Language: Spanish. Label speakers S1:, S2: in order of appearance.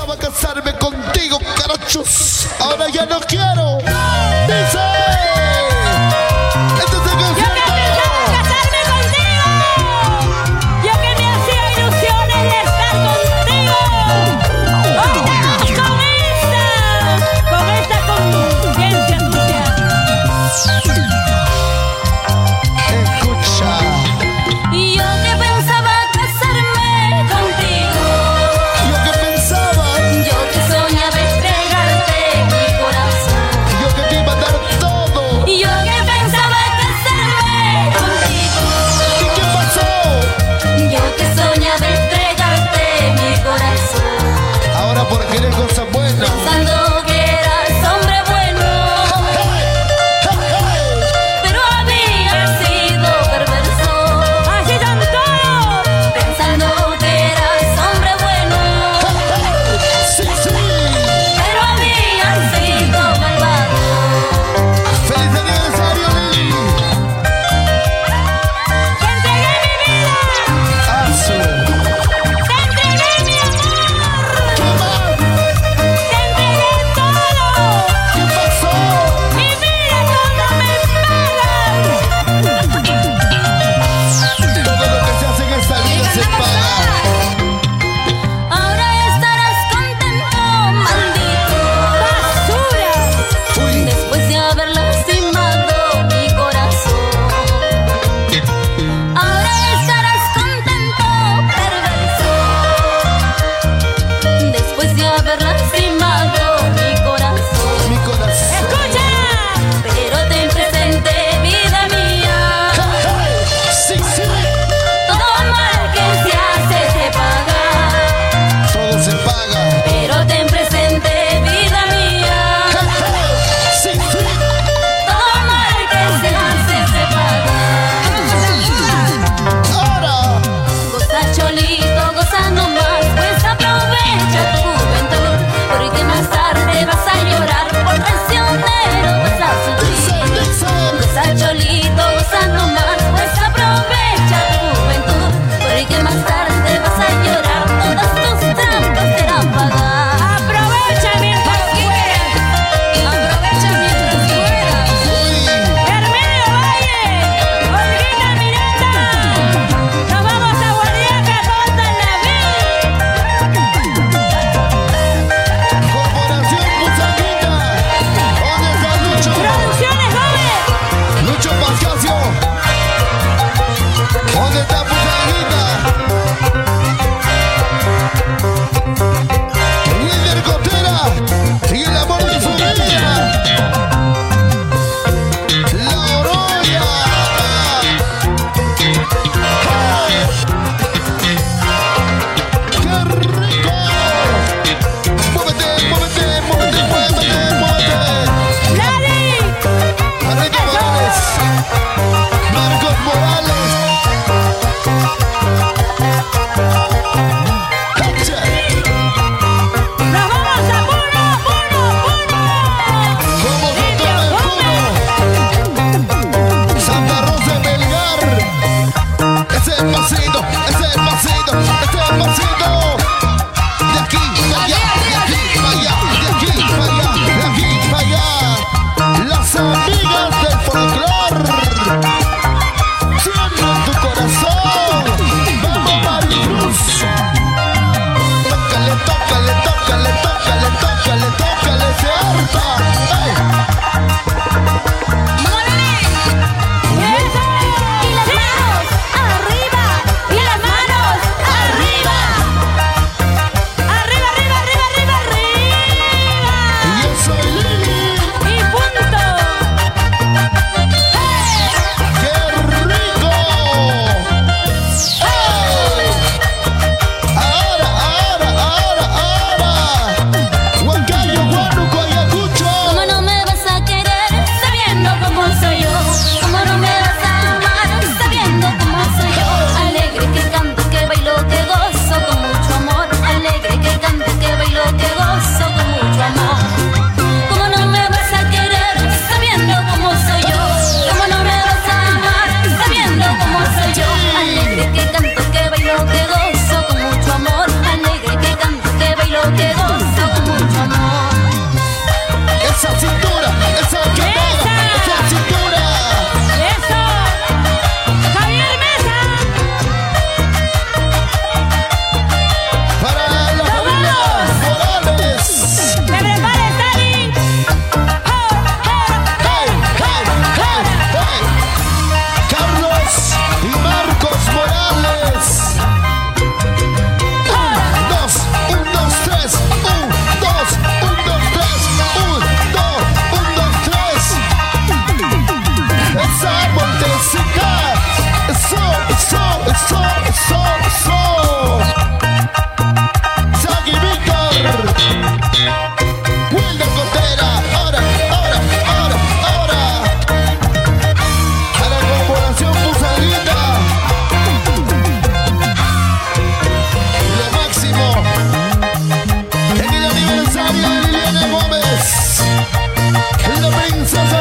S1: pensaba casarme contigo, carachos. Ahora ya no quiero. Dice. Este es el concierto.
S2: Yo que pensaba casarme contigo. Yo que me hacía ilusiones de estar contigo. Hoy con esta conciencia tuya.
S1: Escucha.
S2: Y yo que pensaba casarme contigo.
S1: Yo que pensaba.
S2: Yo que soñaba entregarte mi corazón.
S1: Yo que te iba a dar todo.
S2: Y yo que pensaba casarme contigo.
S1: ¿Y qué pasó?
S2: Yo que soñaba entregarte mi corazón.
S1: Ahora por querer cosas buenas.
S2: Pensando que eras hombre bueno. Pero había sido perverso. Así tan todo. Pensando que eras hombre bueno.
S1: Sí, sí.
S2: Pero había sido malvado.
S1: ¡Feliz aniversario, Lili!
S2: Te entregué mi vida.
S1: ¡Asu!
S2: Te entregué mi amor.
S1: ¿Qué más?
S2: Te entregué todo.
S1: ¿Qué pasó?
S2: Mi vida cuando me pagan.
S1: Todo lo que se hace en esta vida se paga.
S2: Ahora estarás contento, maldito. Basura.
S1: Uy,
S2: Después de haber lastimado mi corazón. Ahora estarás contento, perverso. Después de haber lastimado mi corazón.
S1: mi corazón.
S2: ¡Escucha! Pero ten presente, vida mía.
S1: Sí, sí.
S2: Todo mal que se hace se paga.
S1: Todo se paga.
S2: Pero ten presente, vida mía.
S1: Sí, sí.
S2: Todo mal que se hace se paga.
S1: Ahora.
S2: Goza cholito, goza nomás, pues aprovecha tu juventud. Porque más tarde vas a llorar por traicionero, vas a sufrir. Goza cholito, goza nomás, pues aprovecha tu juventud. Porque más tarde vas a llorar, todas tus trampas serán pagadas. Aprovecha mientras quieras. Aprovecha mientras puedas. Herminio Valle, Olguita Miranda, nos vamos a Guardiaca toda la vida.
S1: Corporación Puzaquita. ¿Dónde está Lucho?
S2: Producciones Gómez.
S1: Lucho Pascasio. ¿Dónde está Puzaquita? Wilder Cotera. Y el amor de su vida. La Oroya. ¡Qué rico! ¡Muévete, muévete, muévete, muévete, muévete!
S2: Lali.
S1: Marco Morales. Marcos Morales. ¡Cacha!
S2: Nos vamos a Puno, Puno, Puno.
S1: ¡Como todo el mundo! Santa Rosa de Melgar. Ese es el pasito, ese es el pasito, ese es el pasito. De aquí para allá, de aquí para allá, de aquí para allá, de aquí para allá. Las amigas del folclor. Siempre en tu corazón. Vamos, Maricruz. Tócale, tócale, tócale, tócale, tócale, tócale, se harta. ¡Ay!
S2: Y las manos arriba, y las manos arriba. Arriba, arriba, arriba, arriba.
S1: Princesa